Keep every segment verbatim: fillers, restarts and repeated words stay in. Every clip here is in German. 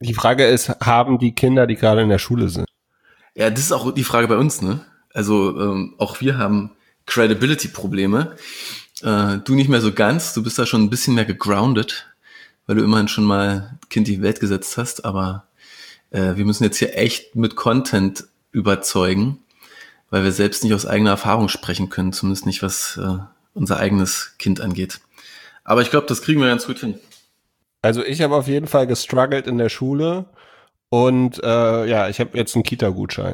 Die Frage ist, haben die Kinder, die gerade in der Schule sind? Ja, das ist auch die Frage bei uns, ne? Also ähm, auch wir haben Credibility-Probleme. Äh, du nicht mehr so ganz, du bist da schon ein bisschen mehr gegroundet, weil du immerhin schon mal Kind in die Welt gesetzt hast, aber äh, wir müssen jetzt hier echt mit Content überzeugen, weil wir selbst nicht aus eigener Erfahrung sprechen können, zumindest nicht, was äh, unser eigenes Kind angeht. Aber ich glaube, das kriegen wir ganz gut hin. Also ich habe auf jeden Fall gestruggelt in der Schule und äh, ja, ich habe jetzt einen Kita-Gutschein.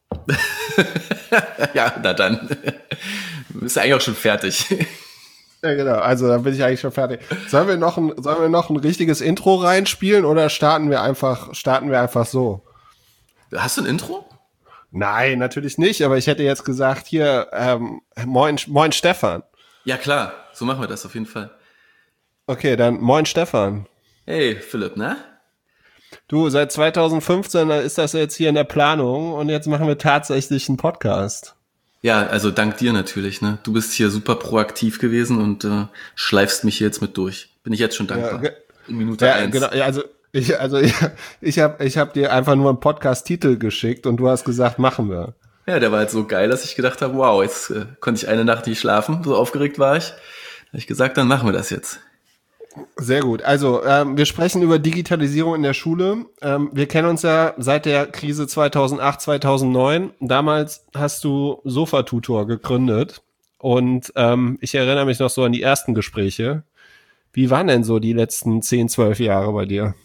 Ja, na dann. Du bist ja eigentlich auch schon fertig. Ja, genau. Also dann bin ich eigentlich schon fertig. Sollen wir noch ein, sollen wir noch ein richtiges Intro reinspielen oder starten wir einfach, starten wir einfach so? Hast du ein Intro? Nein, natürlich nicht, aber ich hätte jetzt gesagt, hier, ähm, moin, moin Stefan. Ja, klar. So machen wir das auf jeden Fall. Okay, dann moin Stefan. Hey, Philipp, ne? Du, seit zweitausendfünfzehn ist das jetzt hier in der Planung und jetzt machen wir tatsächlich einen Podcast. Ja, also dank dir natürlich, ne? Du bist hier super proaktiv gewesen und äh, schleifst mich hier jetzt mit durch. Bin ich jetzt schon dankbar. Ja, in Minute ja, eins. genau, ja, also ich, also ich, ich habe ich hab dir einfach nur einen Podcast-Titel geschickt und du hast gesagt, machen wir. Ja, der war halt so geil, dass ich gedacht habe, wow, jetzt äh, konnte ich eine Nacht nicht schlafen, so aufgeregt war ich. Da habe ich gesagt, dann machen wir das jetzt. Sehr gut. Also ähm, wir sprechen über Digitalisierung in der Schule. Ähm, wir kennen uns ja seit der Krise zweitausendacht, zweitausendneun. Damals hast du Sofa-Tutor gegründet und ähm, ich erinnere mich noch so an die ersten Gespräche. Wie waren denn so die letzten zehn, zwölf Jahre bei dir?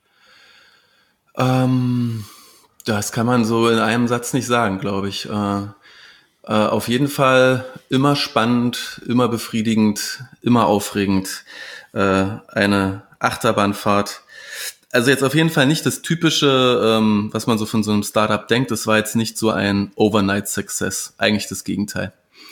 Ähm, das kann man so in einem Satz nicht sagen, glaube ich. Äh, äh, auf jeden Fall immer spannend, immer befriedigend, immer aufregend. Äh, eine Achterbahnfahrt. Also jetzt auf jeden Fall nicht das typische, ähm, was man so von so einem Startup denkt. Das war jetzt nicht so ein Overnight-Success. Eigentlich das Gegenteil.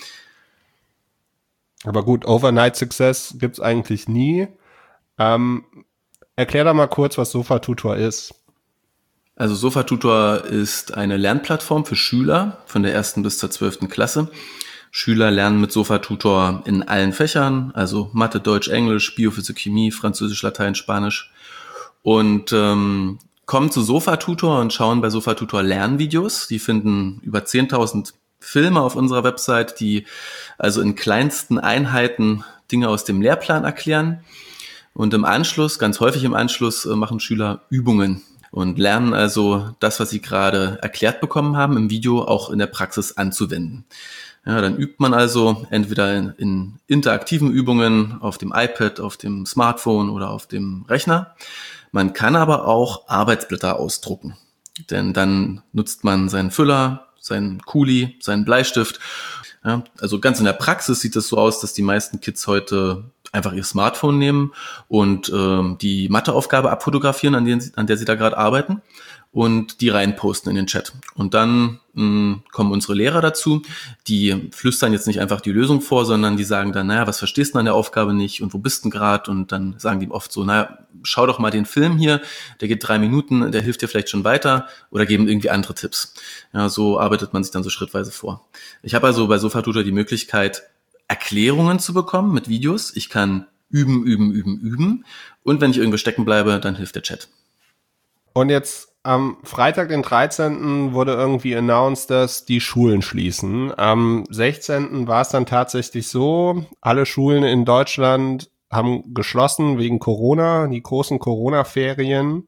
Aber gut, Overnight Success gibt's eigentlich nie. Ähm, erklär doch mal kurz, was Sofa-Tutor ist. Also Sofa-Tutor ist eine Lernplattform für Schüler von der ersten bis zur zwölften Klasse. Schüler lernen mit Sofa-Tutor in allen Fächern, also Mathe, Deutsch, Englisch, Biophysik, Chemie, Französisch, Latein, Spanisch. Und ähm, kommen zu Sofa-Tutor und schauen bei Sofa-Tutor Lernvideos. Die finden über zehntausend Filme auf unserer Website, die also in kleinsten Einheiten Dinge aus dem Lehrplan erklären. Und im Anschluss, ganz häufig im Anschluss, machen Schüler Übungen und lernen also das, was sie gerade erklärt bekommen haben, im Video auch in der Praxis anzuwenden. Ja, dann übt man also entweder in, in interaktiven Übungen auf dem iPad, auf dem Smartphone oder auf dem Rechner. Man kann aber auch Arbeitsblätter ausdrucken, denn dann nutzt man seinen Füller, seinen Kuli, seinen Bleistift. Ja, also ganz in der Praxis sieht es so aus, dass die meisten Kids heute einfach ihr Smartphone nehmen und ähm, die Matheaufgabe abfotografieren, an, den, an der sie da gerade arbeiten und die reinposten in den Chat. Und dann mh, kommen unsere Lehrer dazu, die flüstern jetzt nicht einfach die Lösung vor, sondern die sagen dann, naja, was verstehst du an der Aufgabe nicht und wo bist du gerade? Und dann sagen die oft so, naja, schau doch mal den Film hier, der geht drei Minuten, der hilft dir vielleicht schon weiter oder geben irgendwie andere Tipps. Ja, so arbeitet man sich dann so schrittweise vor. Ich habe also bei Sofa-Tutor die Möglichkeit, Erklärungen zu bekommen mit Videos. Ich kann üben, üben, üben, üben. Und wenn ich irgendwo stecken bleibe, dann hilft der Chat. Und jetzt am Freitag, den dreizehnten wurde irgendwie announced, dass die Schulen schließen. Am sechzehnten war es dann tatsächlich so, alle Schulen in Deutschland haben geschlossen wegen Corona, die großen Corona-Ferien.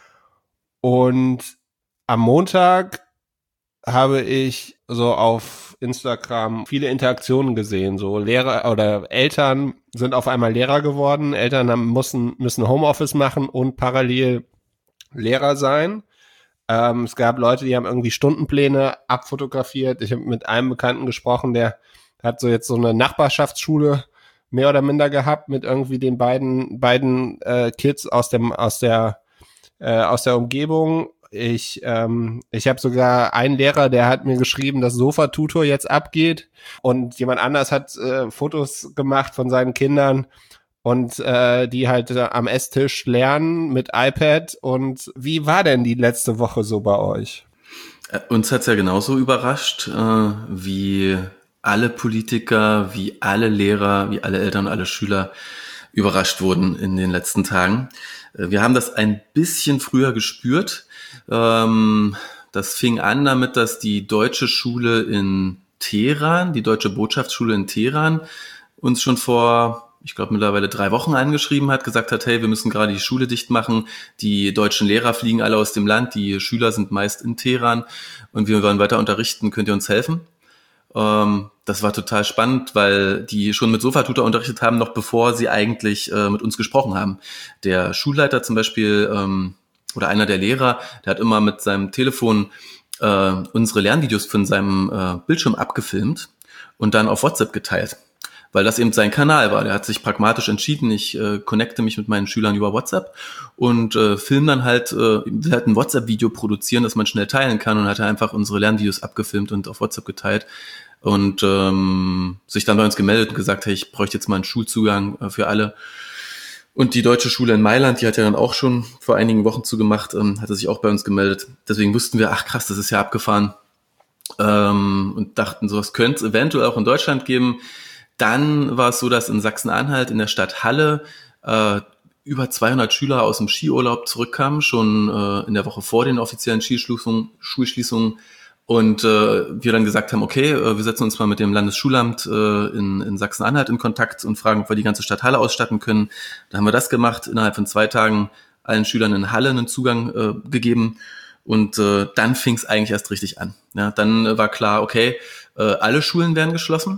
Und am Montag habe ich so auf Instagram viele Interaktionen gesehen. So Lehrer oder Eltern sind auf einmal Lehrer geworden. Eltern haben, müssen, müssen Homeoffice machen und parallel Lehrer sein. Ähm, es gab Leute, die haben irgendwie Stundenpläne abfotografiert. Ich habe mit einem Bekannten gesprochen, der hat so jetzt so eine Nachbarschaftsschule mehr oder minder gehabt mit irgendwie den beiden beiden äh, Kids aus dem aus der äh, aus der Umgebung. Ich ähm, ich habe sogar einen Lehrer, der hat mir geschrieben, dass Sofa-Tutor jetzt abgeht und jemand anders hat äh, Fotos gemacht von seinen Kindern und äh, die halt äh, am Esstisch lernen mit iPad. Und wie war denn die letzte Woche so bei euch? Uns hat's ja genauso überrascht, äh, wie alle Politiker, wie alle Lehrer, wie alle Eltern, alle Schüler überrascht wurden in den letzten Tagen. Wir haben das ein bisschen früher gespürt. Ähm, das fing an damit, dass die deutsche Schule in Teheran, die deutsche Botschaftsschule in Teheran, uns schon vor, ich glaube mittlerweile drei Wochen angeschrieben hat, gesagt hat, hey, wir müssen gerade die Schule dicht machen, die deutschen Lehrer fliegen alle aus dem Land, die Schüler sind meist in Teheran und wir wollen weiter unterrichten, könnt ihr uns helfen? Ähm, das war total spannend, weil die schon mit Sofatutor unterrichtet haben, noch bevor sie eigentlich äh, mit uns gesprochen haben. Der Schulleiter zum Beispiel ähm, oder einer der Lehrer, der hat immer mit seinem Telefon äh, unsere Lernvideos von seinem äh, Bildschirm abgefilmt und dann auf WhatsApp geteilt, weil das eben sein Kanal war. Der hat sich pragmatisch entschieden, ich äh, connecte mich mit meinen Schülern über WhatsApp und äh, film dann halt, äh, will halt ein WhatsApp-Video produzieren, das man schnell teilen kann und hat er einfach unsere Lernvideos abgefilmt und auf WhatsApp geteilt und ähm, sich dann bei uns gemeldet und gesagt, hey, ich bräuchte jetzt mal einen Schulzugang äh, für alle. Und die deutsche Schule in Mailand, die hat ja dann auch schon vor einigen Wochen zugemacht, ähm, hatte sich auch bei uns gemeldet. Deswegen wussten wir, ach krass, das ist ja abgefahren. Ähm, und dachten, sowas könnte es eventuell auch in Deutschland geben. Dann war es so, dass in Sachsen-Anhalt in der Stadt Halle äh, über zweihundert Schüler aus dem Skiurlaub zurückkamen, schon äh, in der Woche vor den offiziellen Schulschließungen, Schulschließungen. Und äh, wir dann gesagt haben, okay, äh, wir setzen uns mal mit dem Landesschulamt äh, in, in Sachsen-Anhalt in Kontakt und fragen, ob wir die ganze Stadt Halle ausstatten können. Da haben wir das gemacht, innerhalb von zwei Tagen allen Schülern in Halle einen Zugang äh, gegeben. Und äh, dann fing es eigentlich erst richtig an. Ja, dann äh, war klar, okay, äh, alle Schulen werden geschlossen.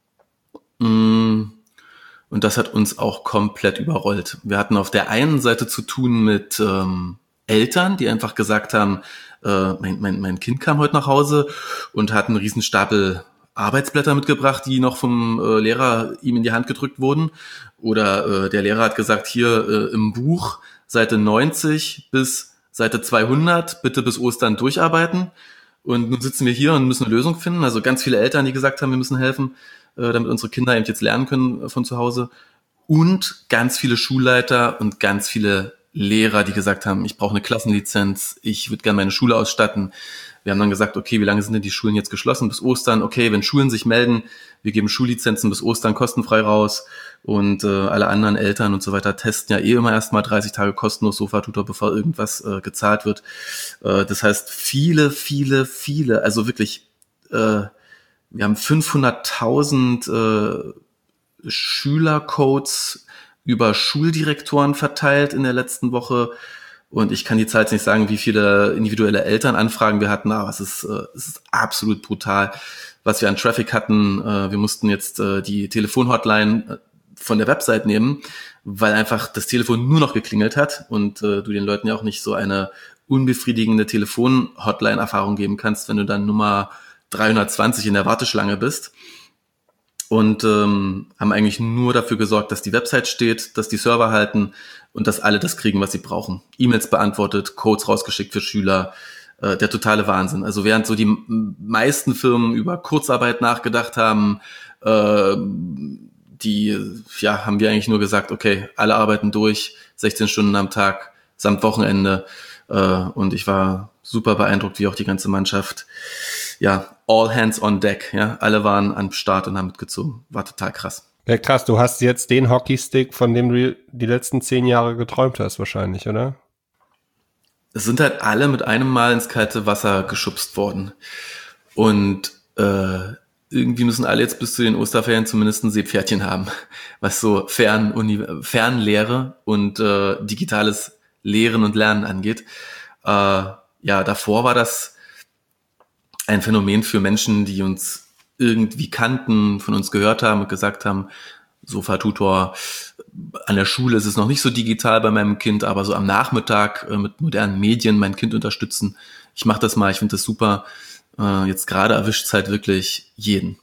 Und das hat uns auch komplett überrollt. Wir hatten auf der einen Seite zu tun mit ähm, Eltern, die einfach gesagt haben, äh, mein, mein, mein Kind kam heute nach Hause und hat einen riesen Stapel Arbeitsblätter mitgebracht, die noch vom äh, Lehrer ihm in die Hand gedrückt wurden. Oder äh, der Lehrer hat gesagt, hier äh, im Buch Seite neunzig bis Seite zweihundert, bitte bis Ostern durcharbeiten. Und nun sitzen wir hier und müssen eine Lösung finden. Also ganz viele Eltern, die gesagt haben, wir müssen helfen, damit unsere Kinder eben jetzt lernen können von zu Hause. Und ganz viele Schulleiter und ganz viele Lehrer, die gesagt haben, ich brauche eine Klassenlizenz, ich würde gerne meine Schule ausstatten. Wir haben dann gesagt, okay, wie lange sind denn die Schulen jetzt geschlossen? Bis Ostern. Okay, wenn Schulen sich melden, wir geben Schullizenzen bis Ostern kostenfrei raus. Und äh, alle anderen Eltern und so weiter testen ja eh immer erstmal dreißig Tage kostenlos Sofatutor, bevor irgendwas äh, gezahlt wird. Äh, das heißt, viele, viele, viele, also wirklich äh, wir haben fünfhunderttausend äh, Schülercodes über Schuldirektoren verteilt in der letzten Woche. Und ich kann die Zahl jetzt nicht sagen, wie viele individuelle Elternanfragen wir hatten, aber es ist, äh, es ist absolut brutal, was wir an Traffic hatten. Äh, wir mussten jetzt äh, die Telefonhotline von der Website nehmen, weil einfach das Telefon nur noch geklingelt hat und äh, du den Leuten ja auch nicht so eine unbefriedigende Telefon-Hotline-Erfahrung geben kannst, wenn du dann Nummer dreihundertzwanzig in der Warteschlange bist und ähm, haben eigentlich nur dafür gesorgt, dass die Website steht, dass die Server halten und dass alle das kriegen, was sie brauchen. E-Mails beantwortet, Codes rausgeschickt für Schüler, äh, der totale Wahnsinn. Also während so die m- meisten Firmen über Kurzarbeit nachgedacht haben, äh, die ja haben wir eigentlich nur gesagt, okay, alle arbeiten durch, sechzehn Stunden am Tag, samt Wochenende. Äh, und ich war super beeindruckt, wie auch die ganze Mannschaft, ja, all hands on deck, ja, alle waren am Start und haben mitgezogen. War total krass. Ja, krass, du hast jetzt den Hockeystick, von dem du die letzten zehn Jahre geträumt hast wahrscheinlich, oder? Es sind halt alle mit einem Mal ins kalte Wasser geschubst worden. Und äh, irgendwie müssen alle jetzt bis zu den Osterferien zumindest ein Seepferdchen haben, was so Fern- Uni- Fernlehre und äh, digitales Lehren und Lernen angeht. Äh, ja, davor war das ein Phänomen für Menschen, die uns irgendwie kannten, von uns gehört haben und gesagt haben, Sofatutor, an der Schule ist es noch nicht so digital bei meinem Kind, aber so am Nachmittag äh, mit modernen Medien mein Kind unterstützen. Ich mache das mal, ich finde das super. Äh, jetzt gerade erwischt es halt wirklich jeden.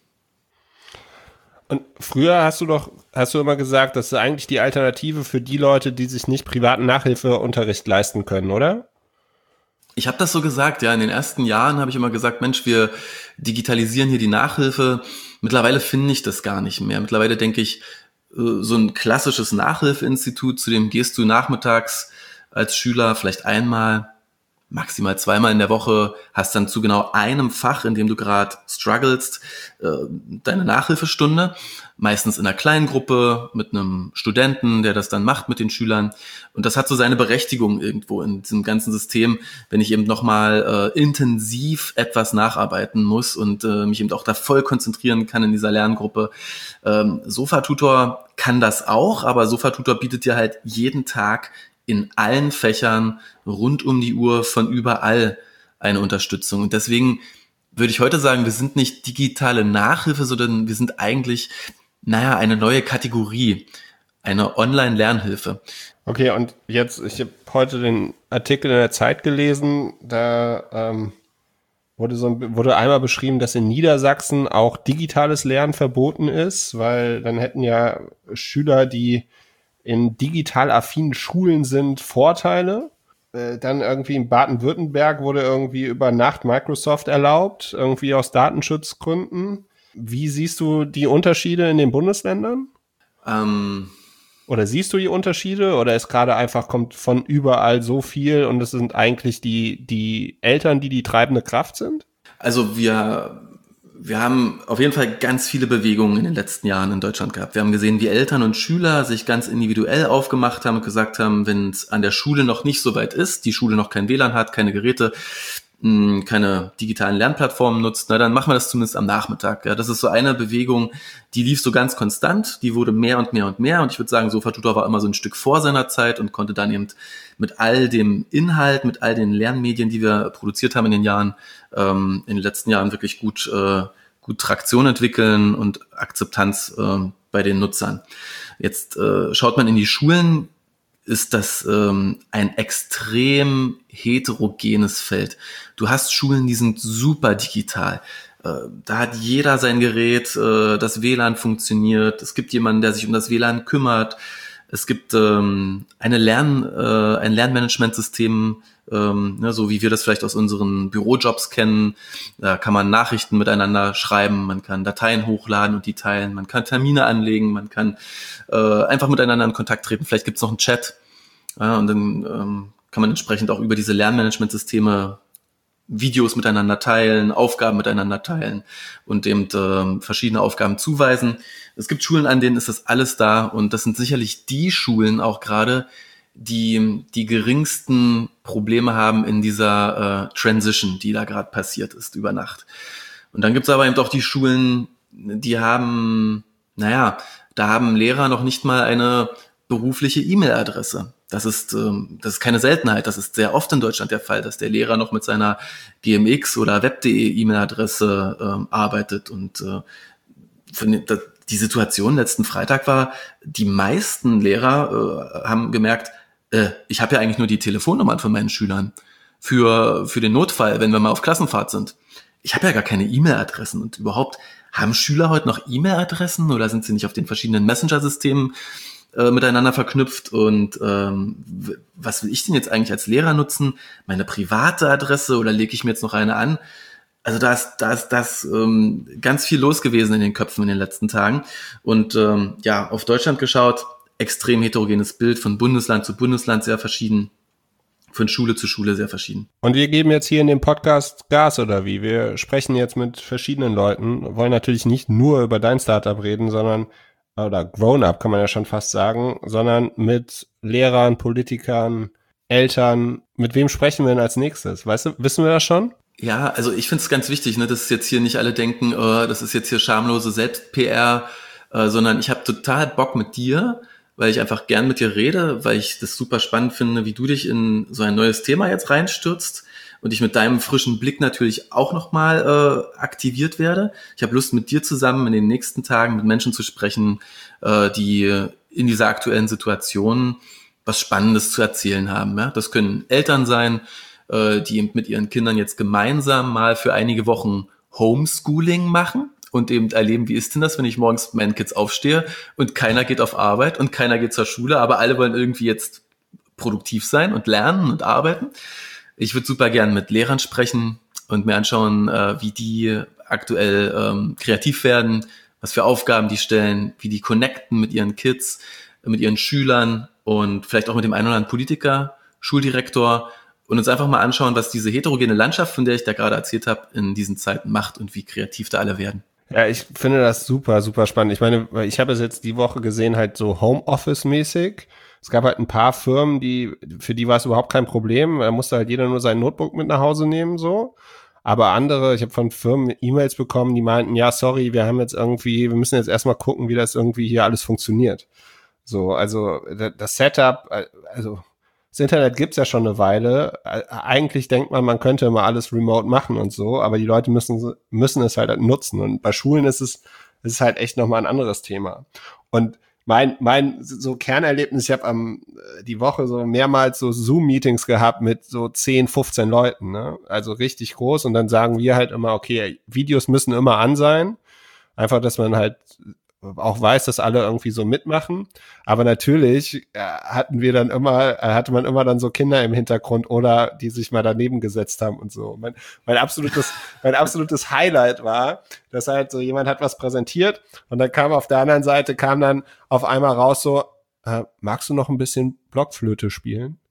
Und früher hast du doch, hast du immer gesagt, das ist eigentlich die Alternative für die Leute, die sich nicht privaten Nachhilfeunterricht leisten können, oder? Ich habe das so gesagt, ja. In den ersten Jahren habe ich immer gesagt, Mensch, wir digitalisieren hier die Nachhilfe. Mittlerweile finde ich das gar nicht mehr. Mittlerweile denke ich, so ein klassisches Nachhilfeinstitut, zu dem gehst du nachmittags als Schüler vielleicht einmal maximal zweimal in der Woche, hast dann zu genau einem Fach, in dem du gerade strugglest, äh, deine Nachhilfestunde, meistens in einer kleinen Gruppe mit einem Studenten, der das dann macht mit den Schülern. Und das hat so seine Berechtigung irgendwo in diesem ganzen System, wenn ich eben nochmal äh, intensiv etwas nacharbeiten muss und äh, mich eben auch da voll konzentrieren kann in dieser Lerngruppe. Ähm, Sofatutor kann das auch, aber Sofatutor bietet dir halt jeden Tag in allen Fächern rund um die Uhr von überall eine Unterstützung. Und deswegen würde ich heute sagen, wir sind nicht digitale Nachhilfe, sondern wir sind eigentlich, naja, eine neue Kategorie, eine Online-Lernhilfe. Okay, und jetzt, ich habe heute den Artikel in der Zeit gelesen, da ähm, wurde, so, wurde einmal beschrieben, dass in Niedersachsen auch digitales Lernen verboten ist, weil dann hätten ja Schüler, die in digital affinen Schulen sind, Vorteile. Äh, dann irgendwie in Baden-Württemberg wurde irgendwie über Nacht Microsoft erlaubt, irgendwie aus Datenschutzgründen. Wie siehst du die Unterschiede in den Bundesländern? Ähm, Oder siehst du die Unterschiede? Oder ist gerade einfach, kommt von überall so viel und es sind eigentlich die, die Eltern, die die treibende Kraft sind? also wir... Wir haben auf jeden Fall ganz viele Bewegungen in den letzten Jahren in Deutschland gehabt. Wir haben gesehen, wie Eltern und Schüler sich ganz individuell aufgemacht haben und gesagt haben, wenn es an der Schule noch nicht so weit ist, die Schule noch kein W L A N hat, keine Geräte, keine digitalen Lernplattformen nutzt, na, dann machen wir das zumindest am Nachmittag. Ja, das ist so eine Bewegung, die lief so ganz konstant, die wurde mehr und mehr und mehr und ich würde sagen, Sofatutor war immer so ein Stück vor seiner Zeit und konnte dann eben mit all dem Inhalt, mit all den Lernmedien, die wir produziert haben in den Jahren, ähm, in den letzten Jahren wirklich gut, äh, gut Traktion entwickeln und Akzeptanz äh, bei den Nutzern. Jetzt äh, schaut man in die Schulen, ist das ähm, ein extrem heterogenes Feld. Du hast Schulen, die sind super digital. Äh, da hat jeder sein Gerät, äh, das W L A N funktioniert. Es gibt jemanden, der sich um das W L A N kümmert. Es gibt ähm, eine Lern, äh, ein Lernmanagementsystem, ähm, ne, so wie wir das vielleicht aus unseren Bürojobs kennen. Da kann man Nachrichten miteinander schreiben, man kann Dateien hochladen und die teilen, man kann Termine anlegen, man kann äh, einfach miteinander in Kontakt treten. Vielleicht gibt es noch einen Chat. Ja, und dann ähm, kann man entsprechend auch über diese Lernmanagementsysteme Videos miteinander teilen, Aufgaben miteinander teilen und eben äh, verschiedene Aufgaben zuweisen. Es gibt Schulen, an denen ist das alles da und das sind sicherlich die Schulen auch gerade, die die geringsten Probleme haben in dieser äh, Transition, die da gerade passiert ist über Nacht. Und dann gibt es aber eben auch die Schulen, die haben, naja, da haben Lehrer noch nicht mal eine berufliche E-Mail-Adresse. Das ist, ähm, das ist keine Seltenheit. Das ist sehr oft in Deutschland der Fall, dass der Lehrer noch mit seiner G M X oder web.de E-Mail-Adresse ähm, arbeitet. Und äh, von, da, die Situation letzten Freitag war, die meisten Lehrer äh, haben gemerkt, äh, ich habe ja eigentlich nur die Telefonnummern von meinen Schülern für für den Notfall, wenn wir mal auf Klassenfahrt sind. Ich habe ja gar keine E-Mail-Adressen. Und überhaupt, haben Schüler heute noch E-Mail-Adressen oder sind sie nicht auf den verschiedenen Messenger-Systemen äh, miteinander verknüpft? Und ähm, w- was will ich denn jetzt eigentlich als Lehrer nutzen? Meine private Adresse oder lege ich mir jetzt noch eine an? Also da ist, da ist, da ist ähm, ganz viel los gewesen in den Köpfen in den letzten Tagen. Und ähm, ja, auf Deutschland geschaut, extrem heterogenes Bild, von Bundesland zu Bundesland sehr verschieden, von Schule zu Schule sehr verschieden. Und wir geben jetzt hier in dem Podcast Gas oder wie? Wir sprechen jetzt mit verschiedenen Leuten, wollen natürlich nicht nur über dein Startup reden, sondern, oder Grown-up kann man ja schon fast sagen, sondern mit Lehrern, Politikern, Eltern. Mit wem sprechen wir denn als nächstes? Weißt du, wissen wir das schon? Ja, also ich finde es ganz wichtig, ne, dass jetzt hier nicht alle denken, äh, das ist jetzt hier schamlose Selbst-P R, äh, sondern ich habe total Bock mit dir, weil ich einfach gern mit dir rede, weil ich das super spannend finde, wie du dich in so ein neues Thema jetzt reinstürzt und ich mit deinem frischen Blick natürlich auch nochmal äh, aktiviert werde. Ich habe Lust, mit dir zusammen in den nächsten Tagen mit Menschen zu sprechen, äh, die in dieser aktuellen Situation was Spannendes zu erzählen haben. Ja? Das können Eltern sein, äh, die eben mit ihren Kindern jetzt gemeinsam mal für einige Wochen Homeschooling machen und eben erleben, wie ist denn das, wenn ich morgens mit meinen Kids aufstehe und keiner geht auf Arbeit und keiner geht zur Schule, aber alle wollen irgendwie jetzt produktiv sein und lernen und arbeiten. Ich würde super gern mit Lehrern sprechen und mir anschauen, äh, wie die aktuell ähm, kreativ werden, was für Aufgaben die stellen, wie die connecten mit ihren Kids, mit ihren Schülern und vielleicht auch mit dem einen oder anderen Politiker, Schuldirektor und uns einfach mal anschauen, was diese heterogene Landschaft, von der ich da gerade erzählt habe, in diesen Zeiten macht und wie kreativ da alle werden. Ja, ich finde das super, super spannend. Ich meine, ich habe es jetzt die Woche gesehen, halt so Homeoffice-mäßig. Es gab halt ein paar Firmen, die, für die war es überhaupt kein Problem. Da musste halt jeder nur sein Notebook mit nach Hause nehmen, so. Aber andere, ich habe von Firmen E-Mails bekommen, die meinten, ja, sorry, wir haben jetzt irgendwie, wir müssen jetzt erstmal gucken, wie das irgendwie hier alles funktioniert. So, also das Setup, also das Internet gibt's ja schon eine Weile. Eigentlich denkt man, man könnte immer alles remote machen und so, aber die Leute müssen müssen es halt nutzen. Und bei Schulen ist es ist es halt echt nochmal ein anderes Thema. Und mein mein so Kernerlebnis, ich habe am die Woche so mehrmals so Zoom-Meetings gehabt mit so zehn, fünfzehn Leuten, ne? Also richtig groß. Und dann sagen wir halt immer, okay, Videos müssen immer an sein. Einfach, dass man halt auch weiß, dass alle irgendwie so mitmachen. Aber natürlich äh, hatten wir dann immer, äh, hatte man immer dann so Kinder im Hintergrund oder die sich mal daneben gesetzt haben und so. Mein, mein absolutes, mein absolutes Highlight war, dass halt so jemand hat was präsentiert und dann kam auf der anderen Seite, kam dann auf einmal raus so, äh, magst du noch ein bisschen Blockflöte spielen?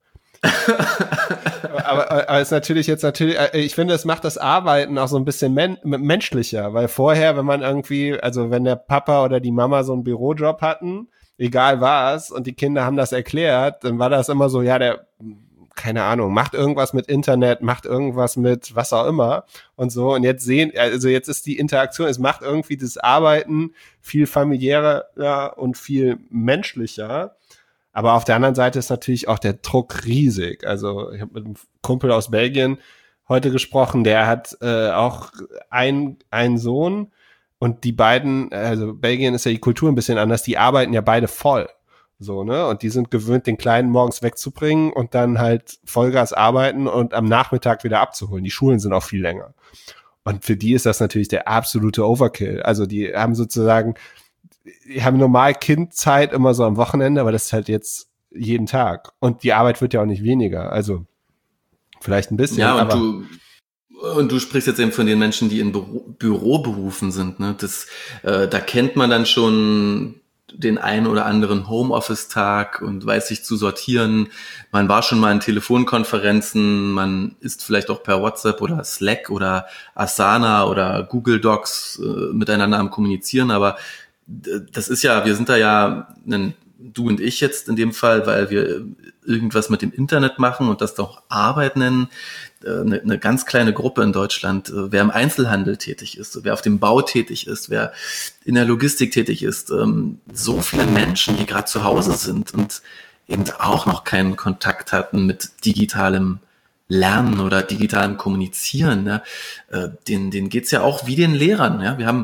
aber, aber es ist natürlich jetzt natürlich, ich finde, es macht das Arbeiten auch so ein bisschen men- menschlicher, weil vorher, wenn man irgendwie, also wenn der Papa oder die Mama so einen Bürojob hatten, egal was, und die Kinder haben das erklärt, dann war das immer so, ja, der, keine Ahnung, macht irgendwas mit Internet, macht irgendwas mit was auch immer und so. Und jetzt sehen, also jetzt ist die Interaktion, es macht irgendwie das Arbeiten viel familiärer, ja, und viel menschlicher. Aber auf der anderen Seite ist natürlich auch der Druck riesig. Also ich habe mit einem Kumpel aus Belgien heute gesprochen, der hat äh, auch ein, einen Sohn und die beiden, also Belgien ist ja die Kultur ein bisschen anders, die arbeiten ja beide voll. So, ne? Und die sind gewöhnt, den Kleinen morgens wegzubringen und dann halt Vollgas arbeiten und am Nachmittag wieder abzuholen. Die Schulen sind auch viel länger. Und für die ist das natürlich der absolute Overkill. Also die haben sozusagen die haben normal Kindzeit immer so am Wochenende, aber das ist halt jetzt jeden Tag. Und die Arbeit wird ja auch nicht weniger. Also vielleicht ein bisschen. Ja, und aber du und du sprichst jetzt eben von den Menschen, die in Büro, Büroberufen sind. Ne? Das, äh, da kennt man dann schon den einen oder anderen Homeoffice-Tag und weiß sich zu sortieren. Man war schon mal in Telefonkonferenzen, man ist vielleicht auch per WhatsApp oder Slack oder Asana oder Google Docs äh, miteinander am Kommunizieren, aber das ist ja, wir sind da ja, ein, du und ich jetzt in dem Fall, weil wir irgendwas mit dem Internet machen und das doch Arbeit nennen, eine, eine ganz kleine Gruppe in Deutschland, wer im Einzelhandel tätig ist, wer auf dem Bau tätig ist, wer in der Logistik tätig ist, so viele Menschen, die gerade zu Hause sind und eben auch noch keinen Kontakt hatten mit digitalem Lernen oder digitalem Kommunizieren, ja, denen, denen geht's ja auch wie den Lehrern, ja, wir haben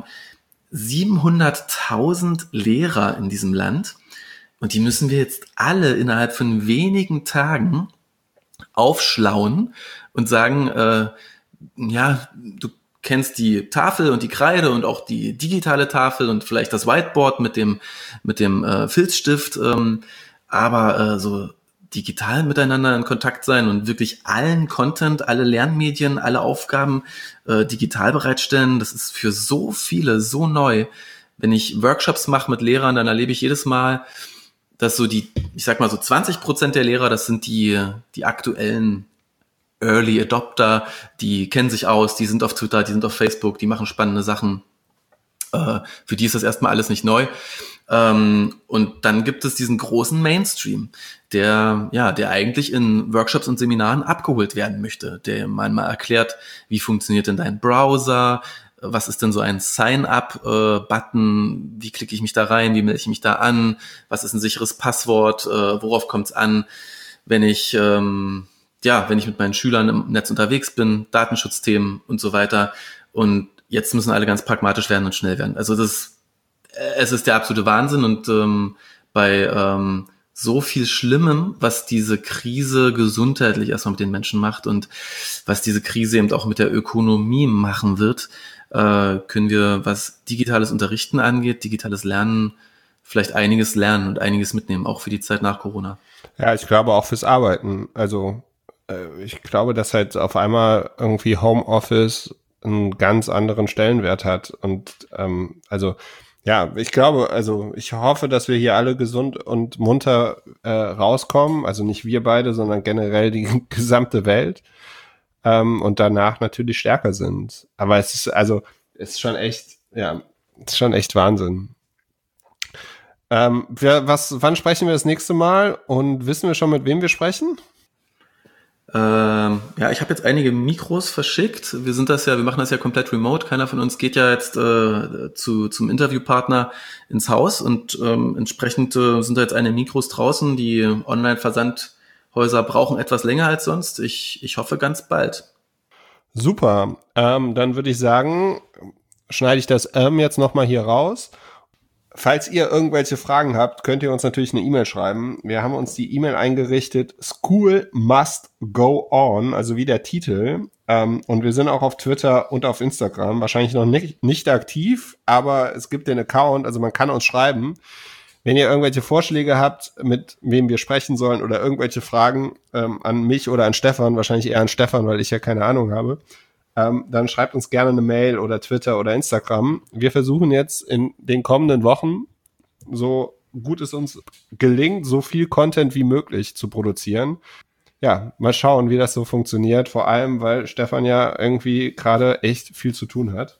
siebenhunderttausend Lehrer in diesem Land und die müssen wir jetzt alle innerhalb von wenigen Tagen aufschlauen und sagen, äh, ja, du kennst die Tafel und die Kreide und auch die digitale Tafel und vielleicht das Whiteboard mit dem mit dem äh, Filzstift, ähm, aber äh, so digital miteinander in Kontakt sein und wirklich allen Content, alle Lernmedien, alle Aufgaben äh, digital bereitstellen, das ist für so viele so neu. Wenn ich Workshops mache mit Lehrern, dann erlebe ich jedes Mal, dass so die, ich sag mal so zwanzig Prozent der Lehrer, das sind die die aktuellen Early Adopter, die kennen sich aus, die sind auf Twitter, die sind auf Facebook, die machen spannende Sachen. Äh, für die ist das erstmal alles nicht neu. Ähm, und dann gibt es diesen großen Mainstream, der ja, der eigentlich in Workshops und Seminaren abgeholt werden möchte, der man mal erklärt, wie funktioniert denn dein Browser, was ist denn so ein Sign-up-Button, wie klicke ich mich da rein, wie melde ich mich da an, was ist ein sicheres Passwort, äh, worauf kommt es an, wenn ich ähm, ja, wenn ich mit meinen Schülern im Netz unterwegs bin, Datenschutzthemen und so weiter. Und jetzt müssen alle ganz pragmatisch werden und schnell werden. Also das es ist der absolute Wahnsinn und ähm, bei ähm, so viel Schlimmem, was diese Krise gesundheitlich erstmal mit den Menschen macht und was diese Krise eben auch mit der Ökonomie machen wird, äh, können wir, was digitales Unterrichten angeht, digitales Lernen, vielleicht einiges lernen und einiges mitnehmen, auch für die Zeit nach Corona. Ja, ich glaube auch fürs Arbeiten. Also äh, ich glaube, dass halt auf einmal irgendwie Homeoffice einen ganz anderen Stellenwert hat. Und ähm, also Ja, ich glaube, also ich hoffe, dass wir hier alle gesund und munter äh, rauskommen. Also nicht wir beide, sondern generell die gesamte Welt. Ähm, und danach natürlich stärker sind. Aber es ist, also, es ist schon echt, ja, es ist schon echt Wahnsinn. Ähm, wir, was, wann sprechen wir das nächste Mal? Und wissen wir schon, mit wem wir sprechen? Ähm, ja, ich habe jetzt einige Mikros verschickt. Wir sind das ja, wir machen das ja komplett remote. Keiner von uns geht ja jetzt äh, zu zum Interviewpartner ins Haus und ähm, entsprechend äh, sind da jetzt einige Mikros draußen. Die Online-Versandhäuser brauchen etwas länger als sonst. Ich ich hoffe ganz bald. Super. Ähm, dann würde ich sagen, schneide ich das ähm jetzt nochmal hier raus. Falls ihr irgendwelche Fragen habt, könnt ihr uns natürlich eine E-Mail schreiben. Wir haben uns die E-Mail eingerichtet, School Must Go On, also wie der Titel. Ähm, und wir sind auch auf Twitter und auf Instagram, wahrscheinlich noch nicht, nicht aktiv, aber es gibt den Account, also man kann uns schreiben. Wenn ihr irgendwelche Vorschläge habt, mit wem wir sprechen sollen oder irgendwelche Fragen ähm, an mich oder an Stefan, wahrscheinlich eher an Stefan, weil ich ja keine Ahnung habe, ähm, dann schreibt uns gerne eine Mail oder Twitter oder Instagram. Wir versuchen jetzt in den kommenden Wochen, so gut es uns gelingt, so viel Content wie möglich zu produzieren. Ja, mal schauen, wie das so funktioniert. Vor allem, weil Stefan ja irgendwie gerade echt viel zu tun hat.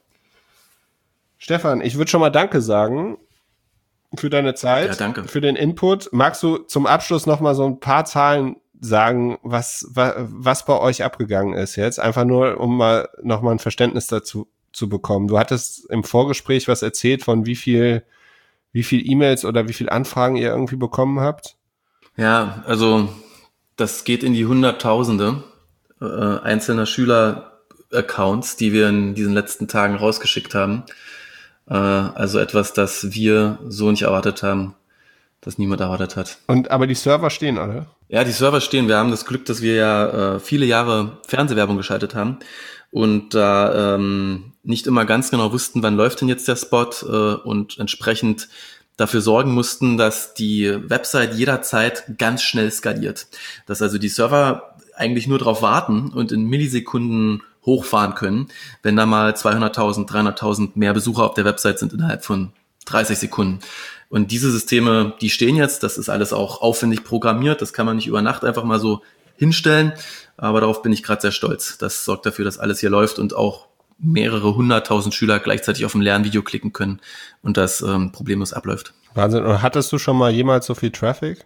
Stefan, ich würde schon mal Danke sagen für deine Zeit, Ja, danke. für den Input. Magst du zum Abschluss noch mal so ein paar Zahlen sagen, was, was, was bei euch abgegangen ist jetzt? Einfach nur, um mal noch mal ein Verständnis dazu zu bekommen. Du hattest im Vorgespräch was erzählt von wie viel, wie viel E-Mails oder wie viel Anfragen ihr irgendwie bekommen habt? Ja, also das geht in die Hunderttausende äh, einzelner Schüler-Accounts, die wir in diesen letzten Tagen rausgeschickt haben. Äh, also etwas, das wir so nicht erwartet haben, das niemand erwartet hat. Und aber die Server stehen alle? Ja, die Server stehen. Wir haben das Glück, dass wir ja äh, viele Jahre Fernsehwerbung geschaltet haben und da ähm, nicht immer ganz genau wussten, wann läuft denn jetzt der Spot äh, und entsprechend dafür sorgen mussten, dass die Website jederzeit ganz schnell skaliert. Dass also die Server eigentlich nur darauf warten und in Millisekunden hochfahren können, wenn da mal zweihunderttausend, dreihunderttausend mehr Besucher auf der Website sind innerhalb von dreißig Sekunden. Und diese Systeme, die stehen jetzt, das ist alles auch aufwendig programmiert, das kann man nicht über Nacht einfach mal so hinstellen, aber darauf bin ich gerade sehr stolz. Das sorgt dafür, dass alles hier läuft und auch mehrere hunderttausend Schüler gleichzeitig auf ein Lernvideo klicken können und das ähm, problemlos abläuft. Wahnsinn. Und hattest du schon mal jemals so viel Traffic?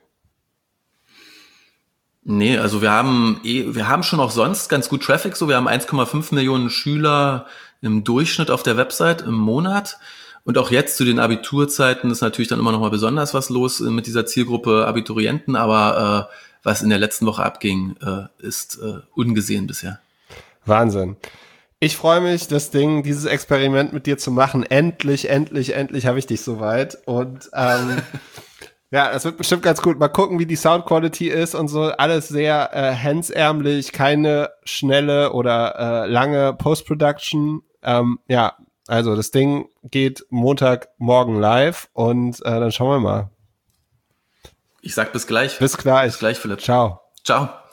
Nee, also wir haben eh, wir haben schon auch sonst ganz gut Traffic, so wir haben eins Komma fünf Millionen Schüler im Durchschnitt auf der Website im Monat. Und auch jetzt zu den Abiturzeiten ist natürlich dann immer noch mal besonders was los mit dieser Zielgruppe Abiturienten, aber äh, was in der letzten Woche abging, äh, ist äh, ungesehen bisher. Wahnsinn. Ich freue mich, das Ding, dieses Experiment mit dir zu machen. Endlich, endlich, endlich habe ich dich soweit. Und ähm, ja, das wird bestimmt ganz gut. Mal gucken, wie die Sound Quality ist und so. Alles sehr äh, hemdsärmlich, keine schnelle oder äh, lange Post-Production. Ähm, ja, also das Ding geht Montagmorgen live und äh, dann schauen wir mal. Ich sag bis gleich. Bis gleich. Bis gleich, Philipp. Ciao. Ciao.